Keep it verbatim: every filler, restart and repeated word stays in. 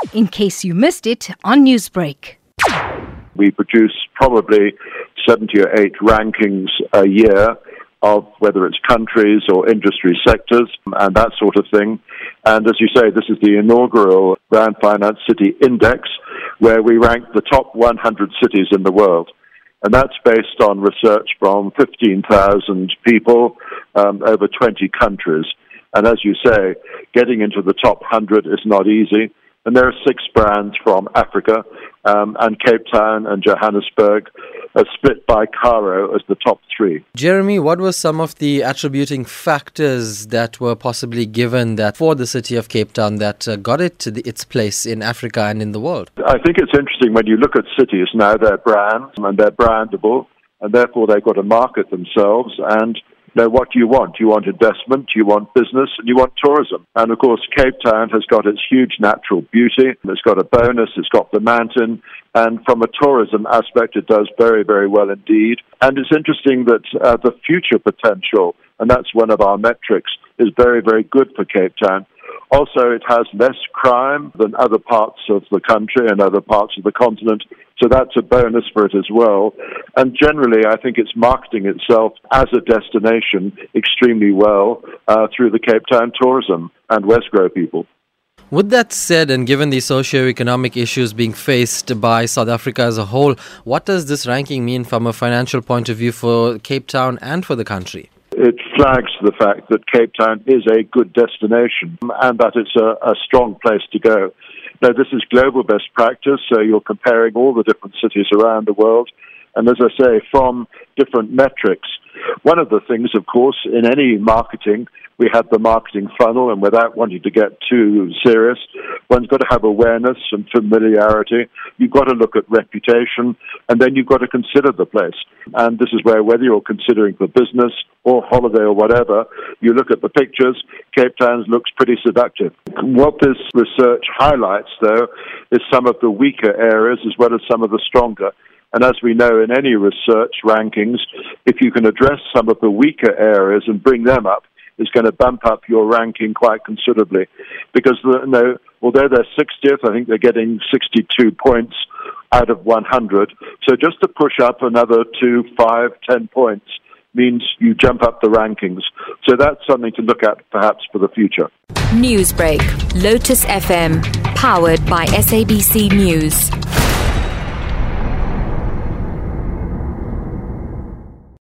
in case you missed it on Newsbreak. We produce probably seventy or eight rankings a year of whether it's countries or industry sectors and that sort of thing. And as you say, this is the inaugural Brand Finance City Index, where we rank the top one hundred cities in the world. And that's based on research from fifteen thousand people, um, over twenty countries. And as you say, getting into the top one hundred is not easy. And there are six brands from Africa, um, and Cape Town and Johannesburg are split by Cairo as the top three. Jeremy, what were some of the attributing factors that were possibly given that for the city of Cape Town that uh, got it to the, its place in Africa and in the world? I think it's interesting when you look at cities now, they're brands and they're brandable, and therefore they've got to market themselves. And you know, what do you want? You want investment, you want business, and you want tourism. And of course, Cape Town has got its huge natural beauty. It's got a bonus, it's got the mountain, and from a tourism aspect, it does very, very well indeed. And it's interesting that uh, the future potential, and that's one of our metrics, is very, very good for Cape Town. Also, it has less crime than other parts of the country and other parts of the continent, so that's a bonus for it as well. And generally, I think it's marketing itself as a destination extremely well uh, through the Cape Town tourism and Westgrow people. With that said, and given the socio-economic issues being faced by South Africa as a whole, what does this ranking mean from a financial point of view for Cape Town and for the country? It flags the fact that Cape Town is a good destination and that it's a, a strong place to go. Now, this is global best practice, so you're comparing all the different cities around the world. And as I say, from different metrics. One of the things, of course, in any marketing, we have the marketing funnel, and without wanting to get too serious, one's got to have awareness and familiarity. You've got to look at reputation, and then you've got to consider the place. And this is where, whether you're considering for business or holiday or whatever, you look at the pictures, Cape Town looks pretty seductive. What this research highlights, though, is some of the weaker areas as well as some of the stronger. And as we know in any research rankings, if you can address some of the weaker areas and bring them up, it's going to bump up your ranking quite considerably. Because you know, although they're sixtieth, I think they're getting sixty-two points out of one hundred. So just to push up another two, five, ten points means you jump up the rankings. So that's something to look at perhaps for the future. Newsbreak, Lotus F M, powered by S A B C News.